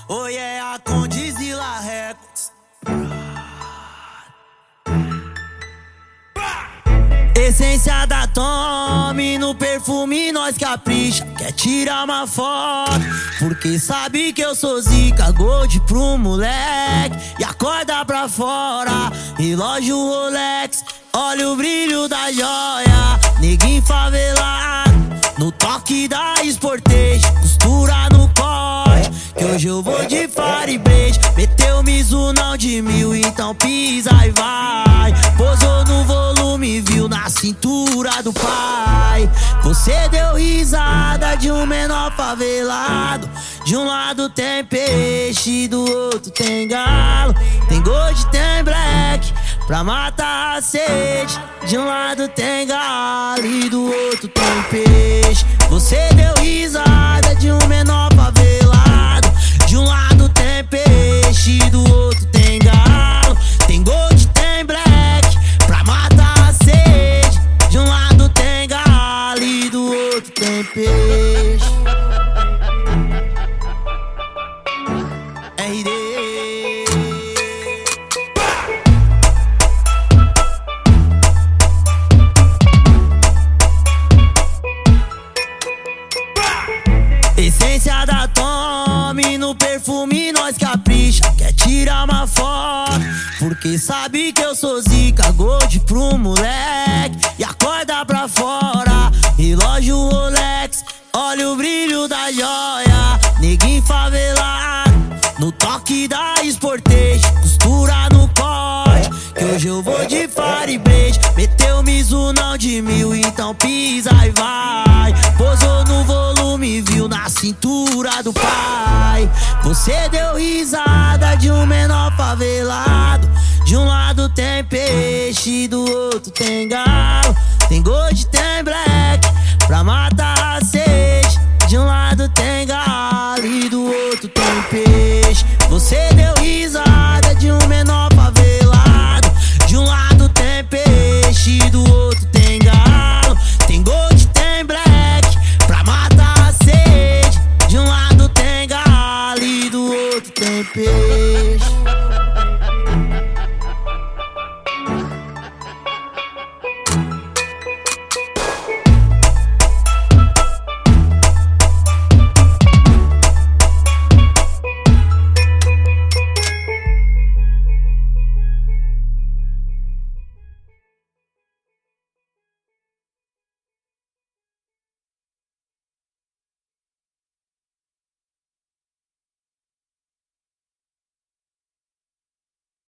Oi, é a Condizila Records. Essência da Tommy, no perfume nós capricha. Quer tirar uma foto, porque sabe que eu sou zica. Gold pro moleque e acorda pra fora. Relógio Rolex, olha o brilho da joia. Neguinho favelado, no toque da Sportage. Costura no corte, que hoje eu vou de Firebase. Meteu Mizu não de 1000, então pisa e vai. Posou no volume, viu na cintura do pai. Você deu risada de um menor favelado. De um lado tem peixe, do outro tem galo. Tem gold, tem black, pra matar a sede. De um lado tem galo e do outro tem peixe. Você deu risada de um menor favelado. De um lado tem peixe, do outro tem galo. Tem gold, tem black, pra matar a sede. De um lado tem galo e do outro tem peixe. RD. Essência da Tommy, no perfume nós capricha. Quer tirar uma foto, porque sabe que eu sou zica. Gold pro moleque e acorda pra fora. Relógio Rolex, olha o brilho da joia. Neguinho favelado, no toque da Sportage. Costura no corte, que hoje eu vou de Firebase. Meteu Mizu não de 1000, então pisa e vai. Posou no volume, viu na cintura do pai. Você deu risada de um menor favelado. De um lado tem peixe, do outro tem galo. Tem gold, tem black, pra matar a sede. De um lado tem galo e do outro tem peixe. Você deu risada de um menor favelado. De um lado tem peixe, do outro tem galo. Tem gold, tem black, pra matar a sede. De um lado tem galo e do outro tem peixe.